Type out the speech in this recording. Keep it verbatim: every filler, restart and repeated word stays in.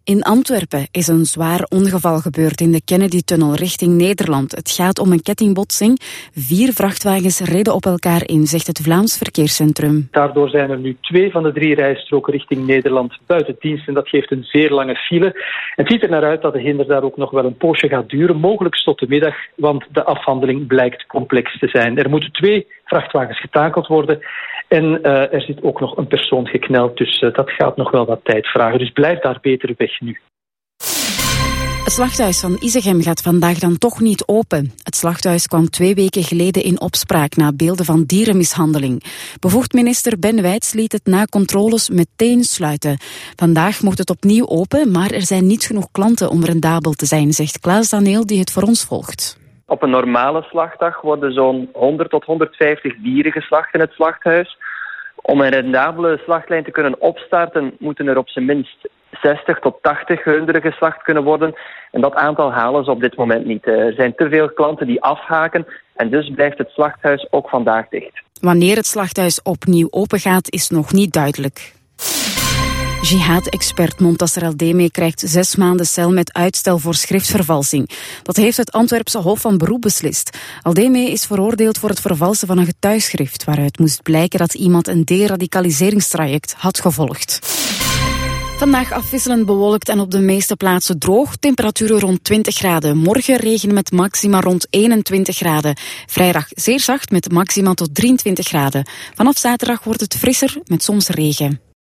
In Antwerpen is een zwaar ongeval gebeurd in de Kennedy-tunnel richting Nederland. Het gaat om een kettingbotsing. Vier vrachtwagens reden op elkaar in, zegt het Vlaams Verkeerscentrum. Daardoor zijn er nu twee van de drie rijstroken richting Nederland buiten dienst en dat geeft een zeer lange file. Het ziet er naar uit dat de hinder daar ook nog wel een poosje gaat duren, mogelijk tot de middag, want de afhandeling blijkt complex te zijn. Er moeten twee vrachtwagens getakeld worden en uh, er zit ook nog een persoon gekneld, dus uh, dat gaat nog wel wat tijd vragen. Dus blijf daar beter weg nu. Het slachthuis van Isegem gaat vandaag dan toch niet open. Het slachthuis kwam twee weken geleden in opspraak na beelden van dierenmishandeling. Bevoegd minister Ben Wijts liet het na controles meteen sluiten. Vandaag mocht het opnieuw open, maar er zijn niet genoeg klanten om rendabel te zijn, zegt Klaas Daniel die het voor ons volgt. Op een normale slachtdag worden zo'n honderd tot honderdvijftig dieren geslacht in het slachthuis. Om een rendabele slachtlijn te kunnen opstarten, moeten er op zijn minst zestig tot tachtig runderen geslacht kunnen worden. En dat aantal halen ze op dit moment niet. Er zijn te veel klanten die afhaken en dus blijft het slachthuis ook vandaag dicht. Wanneer het slachthuis opnieuw opengaat is nog niet duidelijk. Jihad-expert Montasser El-Deme krijgt zes maanden cel met uitstel voor schriftvervalsing. Dat heeft het Antwerpse Hof van Beroep beslist. El-Deme is veroordeeld voor het vervalsen van een getuigschrift, waaruit moest blijken dat iemand een deradicaliseringstraject had gevolgd. Vandaag afwisselend bewolkt en op de meeste plaatsen droog. Temperaturen rond twintig graden. Morgen regen met maxima rond eenentwintig graden. Vrijdag zeer zacht met maxima tot drieëntwintig graden. Vanaf zaterdag wordt het frisser met soms regen.